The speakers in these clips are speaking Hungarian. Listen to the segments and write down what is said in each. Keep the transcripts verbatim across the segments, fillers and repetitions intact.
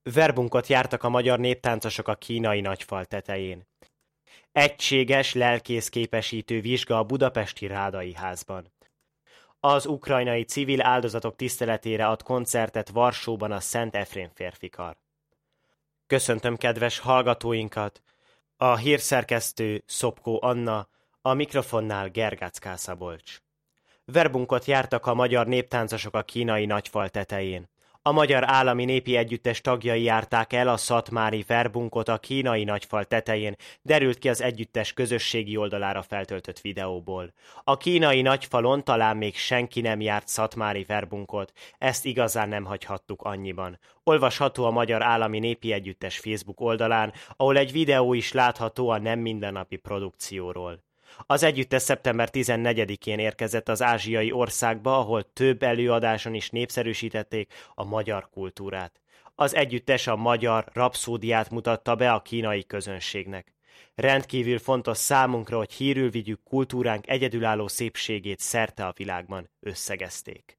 Verbunkot jártak a magyar néptáncosok a kínai nagyfal tetején. Egységes lelkészképesítő vizsga a budapesti Rádai Házban. Az ukrajnai civil áldozatok tiszteletére ad koncertet Varsóban a Szent Efrén férfikar. Köszöntöm kedves hallgatóinkat! A hírszerkesztő Szopkó Anna, a mikrofonnál Gergácká Szabolcs. Verbunkot jártak a magyar néptáncosok a kínai nagyfal tetején. A Magyar Állami Népi Együttes tagjai járták el a szatmári verbunkot a kínai nagyfal tetején, derült ki az együttes közösségi oldalára feltöltött videóból. A kínai nagyfalon talán még senki nem járt szatmári verbunkot, ezt igazán nem hagyhattuk annyiban. Olvasható a Magyar Állami Népi Együttes Facebook oldalán, ahol egy videó is látható a nem mindennapi produkcióról. Az együttes szeptember tizennegyedikén érkezett az ázsiai országba, ahol több előadáson is népszerűsítették a magyar kultúrát. Az együttes a magyar rapszódiát mutatta be a kínai közönségnek. Rendkívül fontos számunkra, hogy hírül vigyük kultúránk egyedülálló szépségét szerte a világban, összegezték.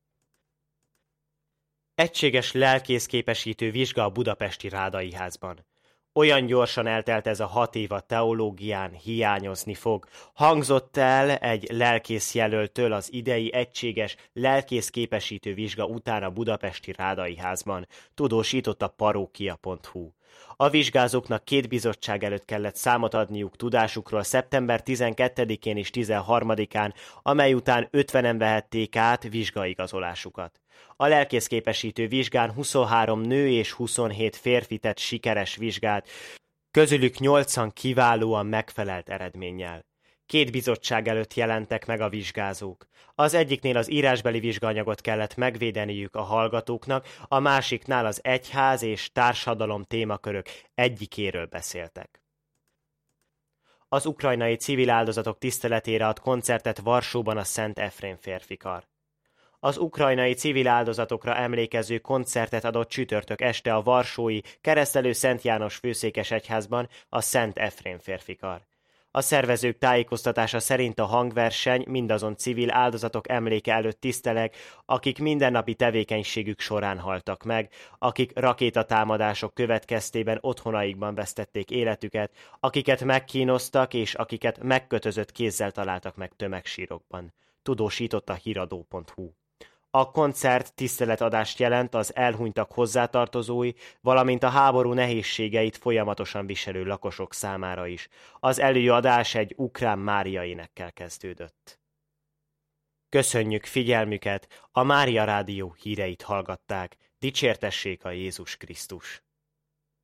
Egységes lelkészképesítő vizsga a budapesti Rádai Házban. Olyan gyorsan eltelt ez a hat év a teológián, hiányozni fog. Hangzott el egy lelkészjelöltől az idei egységes lelkészképesítő vizsga után a budapesti Rádai Házban, tudósított a parókia pont hu. A vizsgázóknak két bizottság előtt kellett számot adniuk tudásukról szeptember tizenkettedikén és tizenharmadikán, amely után ötvenen vehették át vizsgaigazolásukat. A lelkészképesítő vizsgán huszonhárom nő és huszonhét férfi tett sikeres vizsgát, közülük nyolcan kiválóan megfelelt eredménnyel. Két bizottság előtt jelentek meg a vizsgázók. Az egyiknél az írásbeli vizsgaanyagot kellett megvédeniük a hallgatóknak, a másiknál az egyház és társadalom témakörök egyikéről beszéltek. Az ukrajnai civil áldozatok tiszteletére ad koncertet Varsóban a Szent Efrén férfikar. Az ukrajnai civil áldozatokra emlékező koncertet adott csütörtök este a varsói Keresztelő Szent János főszékes egyházban a Szent Efrén férfikar. A szervezők tájékoztatása szerint a hangverseny mindazon civil áldozatok emléke előtt tiszteleg, akik mindennapi tevékenységük során haltak meg, akik rakétatámadások következtében otthonaikban vesztették életüket, akiket megkínoztak és akiket megkötözött kézzel találtak meg tömegsírokban, tudósított a híradó pont hu. A koncert tiszteletadást jelent az elhunytak hozzátartozói, valamint a háború nehézségeit folyamatosan viselő lakosok számára is. Az előadás egy ukrán Mária énekkel kezdődött. Köszönjük figyelmüket, a Mária Rádió híreit hallgatták, dicsértessék a Jézus Krisztus!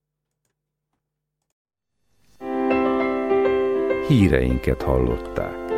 Híreinket hallották.